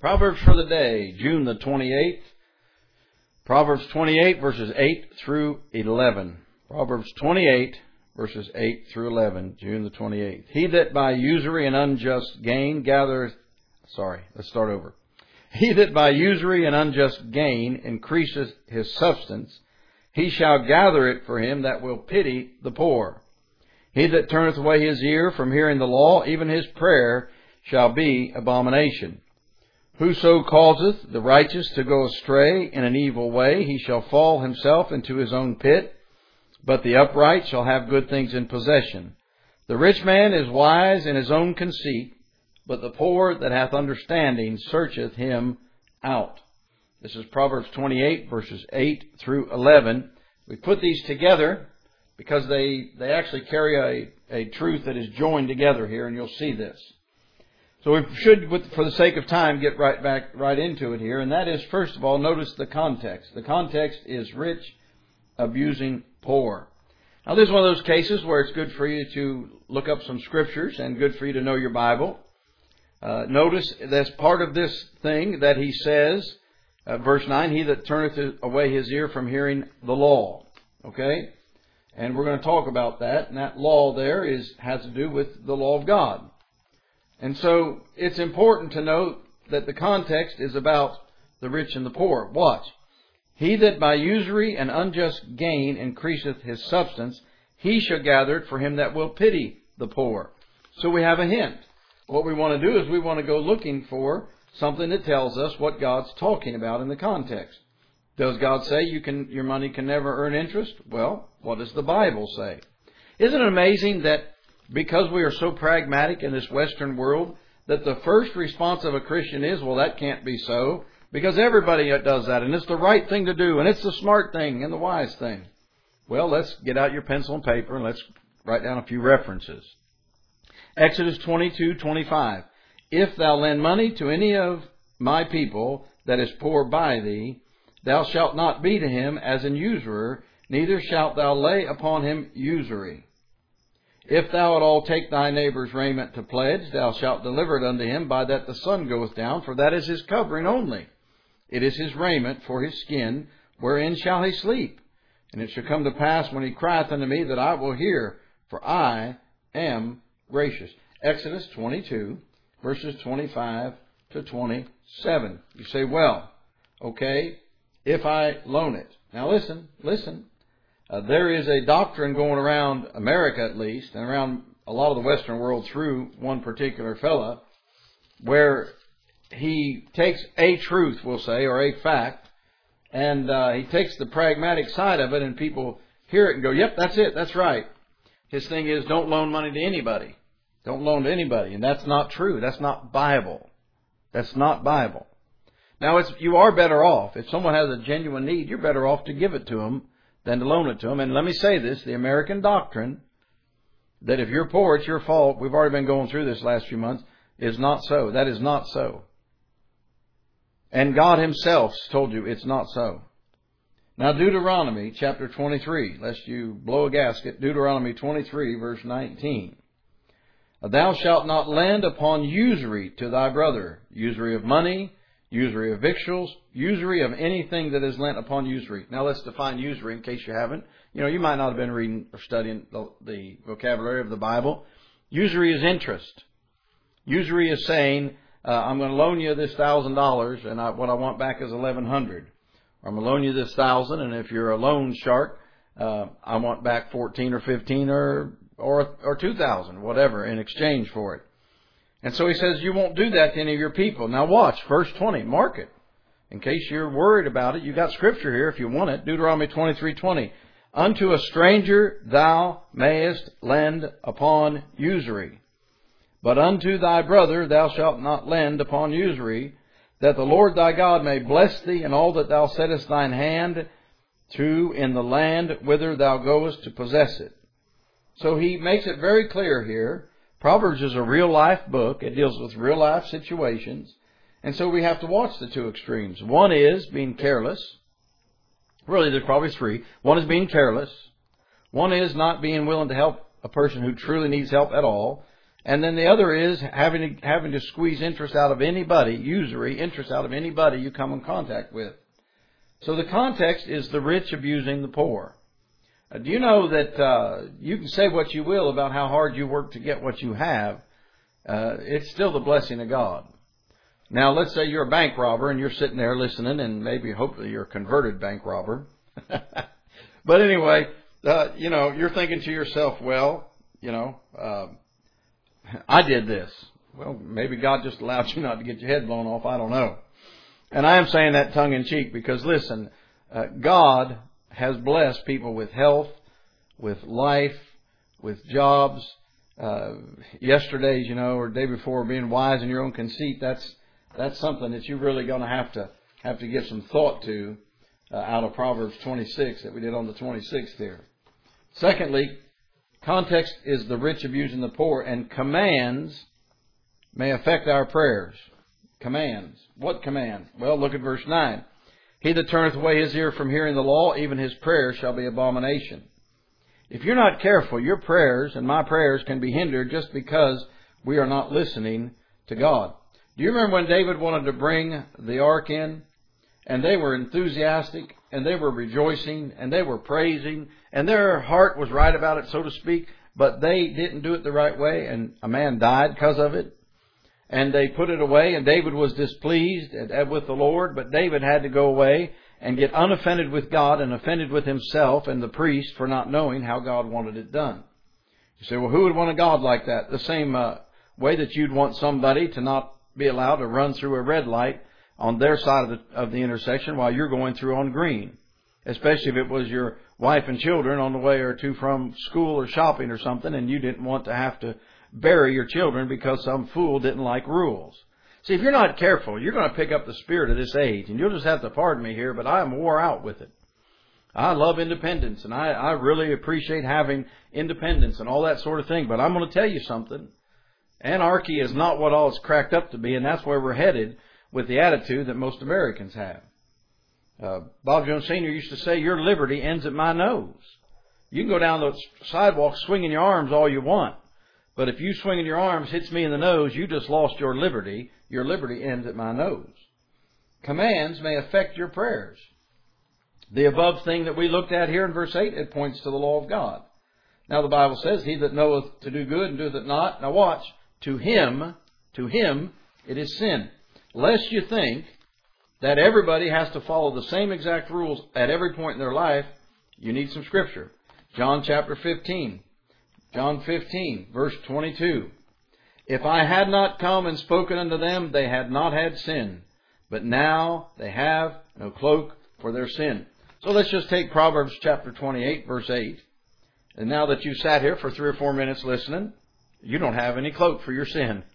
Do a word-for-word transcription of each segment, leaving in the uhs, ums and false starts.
Proverbs for the day, June the twenty-eighth. Proverbs twenty-eight, verses eight through eleven. Proverbs twenty-eight, verses eight through eleven, June the twenty-eighth. He that by usury and unjust gain gathereth... Sorry, let's start over. He that by usury and unjust gain increaseth his substance, he shall gather it for him that will pity the poor. He that turneth away his ear from hearing the law, even his prayer shall be abomination. Whoso causeth the righteous to go astray in an evil way, he shall fall himself into his own pit, but the upright shall have good things in possession. The rich man is wise in his own conceit, but the poor that hath understanding searcheth him out. This is Proverbs twenty-eight, verses eight through eleven. We put these together because they, they actually carry a, a truth that is joined together here, and you'll see this. So we should, for the sake of time, get right back right into it here. And that is, first of all, notice the context. The context is rich abusing poor. Now, this is one of those cases where it's good for you to look up some scriptures and good for you to know your Bible. Uh, notice that's part of this thing that he says, uh, verse nine, he that turneth away his ear from hearing the law. Okay? And we're going to talk about that. And that law there is has to do with the law of God. And so it's important to note that the context is about the rich and the poor. Watch. He that by usury and unjust gain increaseth his substance, he shall gather it for him that will pity the poor. So we have a hint. What we want to do is we want to go looking for something that tells us what God's talking about in the context. Does God say you can your money can never earn interest? Well, what does the Bible say? Isn't it amazing that because we are so pragmatic in this Western world, that the first response of a Christian is, well, that can't be so, because everybody does that, and it's the right thing to do, and it's the smart thing and the wise thing. Well, let's get out your pencil and paper, and let's write down a few references. Exodus twenty-two twenty-five. If thou lend money to any of my people that is poor by thee, thou shalt not be to him as an usurer, neither shalt thou lay upon him usury. If thou at all take thy neighbour's raiment to pledge, thou shalt deliver it unto him by that the sun goeth down, for that is his covering only. It is his raiment for his skin, wherein shall he sleep. And it shall come to pass when he crieth unto me that I will hear, for I am gracious. Exodus twenty-two, verses twenty-five to twenty-seven. You say, well, okay, if I loan it. Now listen, listen. Uh, there is a doctrine going around America, at least, and around a lot of the Western world through one particular fella, where he takes a truth, we'll say, or a fact, and uh, he takes the pragmatic side of it, and people hear it and go, yep, that's it, that's right. His thing is, don't loan money to anybody. Don't loan to anybody. And that's not true. That's not Bible. That's not Bible. Now, it's, you are better off. If someone has a genuine need, you're better off to give it to them than to loan it to them. And let me say this, the American doctrine that if you're poor, it's your fault, we've already been going through this last few months, is not so. That is not so. And God Himself told you it's not so. Now, Deuteronomy chapter twenty-three, lest you blow a gasket, Deuteronomy twenty-three, verse nineteen. Thou shalt not lend upon usury to thy brother, usury of money, usury of victuals, usury of anything that is lent upon usury. Now let's define usury in case you haven't. You know, you might not have been reading or studying the, the vocabulary of the Bible. Usury is interest. Usury is saying, uh, I'm going to loan you this thousand dollars and I, what I want back is eleven hundred. Or I'm going to loan you this thousand, and if you're a loan shark, uh, I want back fourteen or fifteen or or or two thousand, whatever, in exchange for it. And so he says you won't do that to any of your people. Now watch, verse twenty, mark it. In case you're worried about it, you got scripture here if you want it. Deuteronomy twenty-three twenty. Unto a stranger thou mayest lend upon usury, but unto thy brother thou shalt not lend upon usury, that the Lord thy God may bless thee in all that thou settest thine hand to in the land whither thou goest to possess it. So he makes it very clear here. Proverbs is a real life book. It deals with real life situations. And so we have to watch the two extremes. One is being careless. Really, there's probably three. One is being careless. One is not being willing to help a person who truly needs help at all. And then the other is having to, having to squeeze interest out of anybody, usury interest out of anybody you come in contact with. So the context is the rich abusing the poor. Uh, do you know that uh, you can say what you will about how hard you work to get what you have? Uh, it's still the blessing of God. Now, let's say you're a bank robber and you're sitting there listening, and maybe hopefully you're a converted bank robber. But anyway, uh, you know, you're thinking to yourself, well, you know, uh, I did this. Well, maybe God just allowed you not to get your head blown off. I don't know. And I am saying that tongue in cheek because, listen, uh, God has blessed people with health, with life, with jobs. Uh, yesterday's, you know, or the day before, being wise in your own conceit. That's that's something that you're really going to have to have to give some thought to uh, out of Proverbs twenty-six that we did on the twenty-sixth here. Secondly, context is the rich abusing the poor, and commands may affect our prayers. Commands. What command? Well, look at verse nine. He that turneth away his ear from hearing the law, even his prayer shall be abomination. If you're not careful, your prayers and my prayers can be hindered just because we are not listening to God. Do you remember when David wanted to bring the ark in? And they were enthusiastic, and they were rejoicing, and they were praising, and their heart was right about it, so to speak, but they didn't do it the right way, and a man died because of it. And they put it away, and David was displeased with the Lord, but David had to go away and get unoffended with God and offended with himself and the priest for not knowing how God wanted it done. You say, well, who would want a God like that? The same uh, way that you'd want somebody to not be allowed to run through a red light on their side of the, of the intersection while you're going through on green. Especially if it was your wife and children on the way or two from school or shopping or something, and you didn't want to have to bury your children because some fool didn't like rules. See, if you're not careful, you're going to pick up the spirit of this age. And you'll just have to pardon me here, but I am wore out with it. I love independence, and I, I really appreciate having independence and all that sort of thing. But I'm going to tell you something. Anarchy is not what all it's cracked up to be, and that's where we're headed with the attitude that most Americans have. Uh, Bob Jones Senior used to say, your liberty ends at my nose. You can go down the sidewalk swinging your arms all you want. But if you swinging your arms hits me in the nose, you just lost your liberty. Your liberty ends at my nose. Commands may affect your prayers. The above thing that we looked at here in verse eight, it points to the law of God. Now the Bible says, he that knoweth to do good and doeth it not. Now watch, to him, to him it is sin. Lest you think that everybody has to follow the same exact rules at every point in their life, you need some scripture. John chapter fifteen. John fifteen, verse twenty-two. If I had not come and spoken unto them, they had not had sin. But now they have no cloak for their sin. So let's just take Proverbs chapter twenty-eight, verse eight. And now that you've sat here for three or four minutes listening, you don't have any cloak for your sin.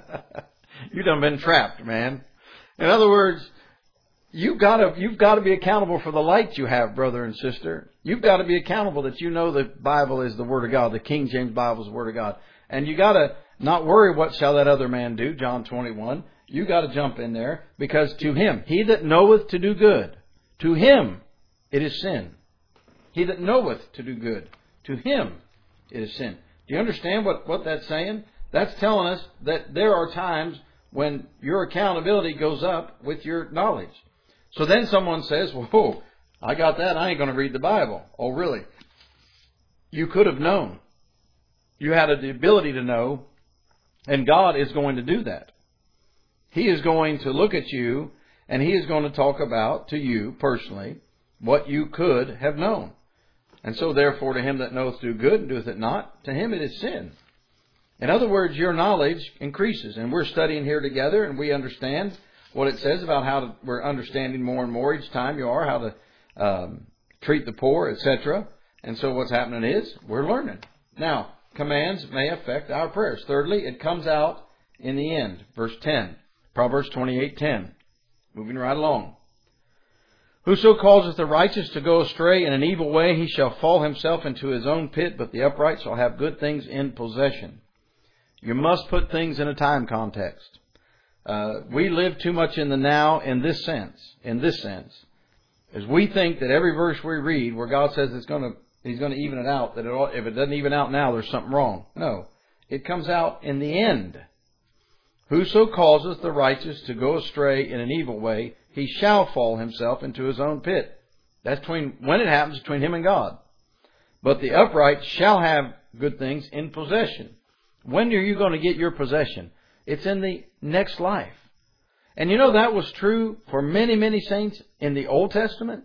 You done been trapped, man. In other words, you've got to, you've got to be accountable for the light you have, brother and sister. You've got to be accountable that you know the Bible is the Word of God. The King James Bible is the Word of God. And you got to not worry what shall that other man do, John twenty-one. You got to jump in there, because to him, he that knoweth to do good, to him it is sin. He that knoweth to do good, to him it is sin. Do you understand what, what that's saying? That's telling us that there are times when your accountability goes up with your knowledge. So then someone says, whoa, I got that. I ain't going to read the Bible. Oh, really? You could have known. You had the ability to know, and God is going to do that. He is going to look at you, and He is going to talk about to you personally what you could have known. And so therefore to him that knoweth to do good and doeth it not, to him it is sin. In other words, your knowledge increases. And we're studying here together, and we understand what it says about how to, we're understanding more and more each time you are, how to um, treat the poor, et cetera. And so what's happening is we're learning. Now, commands may affect our prayers. Thirdly, it comes out in the end. Verse ten. Proverbs twenty-eight ten. Moving right along. Whoso causeth the righteous to go astray in an evil way, he shall fall himself into his own pit, but the upright shall have good things in possession. You must put things in a time context. Uh, we live too much in the now in this sense. In this sense, as we think that every verse we read, where God says it's going to, He's going to even it out, that it, if it doesn't even out now, there's something wrong. No, It comes out in the end. Whoso causeth the righteous to go astray in an evil way, he shall fall himself into his own pit. That's between, when it happens, between him and God. But the upright shall have good things in possession. When are you going to get your possession? It's in the next life. And you know that was true for many, many saints in the Old Testament.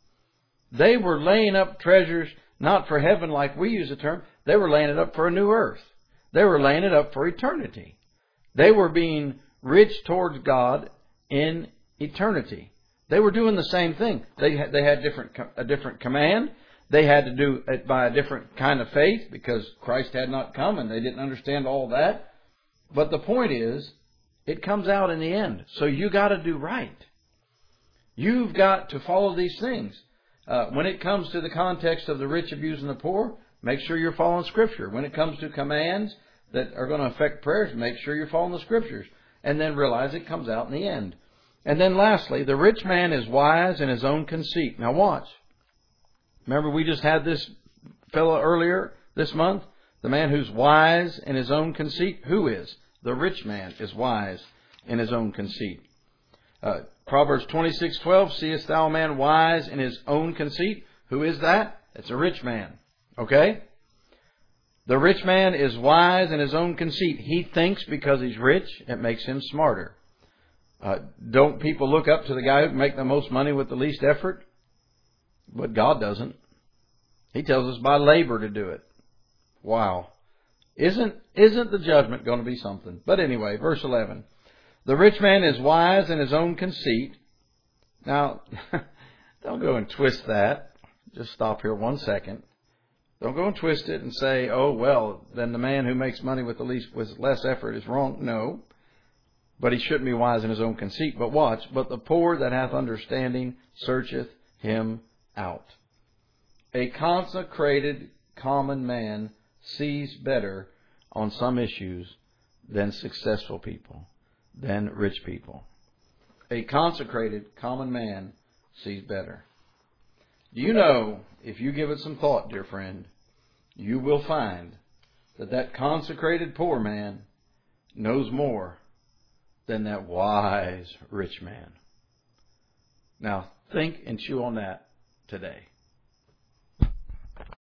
They were laying up treasures not for heaven like we use the term. They were laying it up for a new earth. They were laying it up for eternity. They were being rich towards God in eternity. They were doing the same thing. They had, they had different a different command. They had to do it by a different kind of faith because Christ had not come and they didn't understand all that. But the point is, it comes out in the end. So you got to do right. You've got to follow these things. Uh, when it comes to the context of the rich abusing the poor, make sure you're following Scripture. When it comes to commands that are going to affect prayers, make sure you're following the Scriptures. And then realize it comes out in the end. And then lastly, the rich man is wise in his own conceit. Now watch. Remember we just had this fellow earlier this month? The man who's wise in his own conceit. Who is? The rich man is wise in his own conceit. Uh, Proverbs twenty-six twelve, seest thou a man wise in his own conceit? Who is that? It's a rich man. Okay? The rich man is wise in his own conceit. He thinks because he's rich, it makes him smarter. Uh, don't people look up to the guy who can make the most money with the least effort? But God doesn't. He tells us by labor to do it. Wow. Isn't, isn't the judgment going to be something? But anyway, verse eleven. The rich man is wise in his own conceit. Now, don't go and twist that. Just stop here one second. Don't go and twist it and say, oh, well, then the man who makes money with the least, with less effort is wrong. No. But he shouldn't be wise in his own conceit. But watch. But the poor that hath understanding searcheth him out. A consecrated common man sees better on some issues than successful people, than rich people. A consecrated common man sees better. Do you know, if you give it some thought, dear friend, you will find that that consecrated poor man knows more than that wise rich man. Now, think and chew on that today.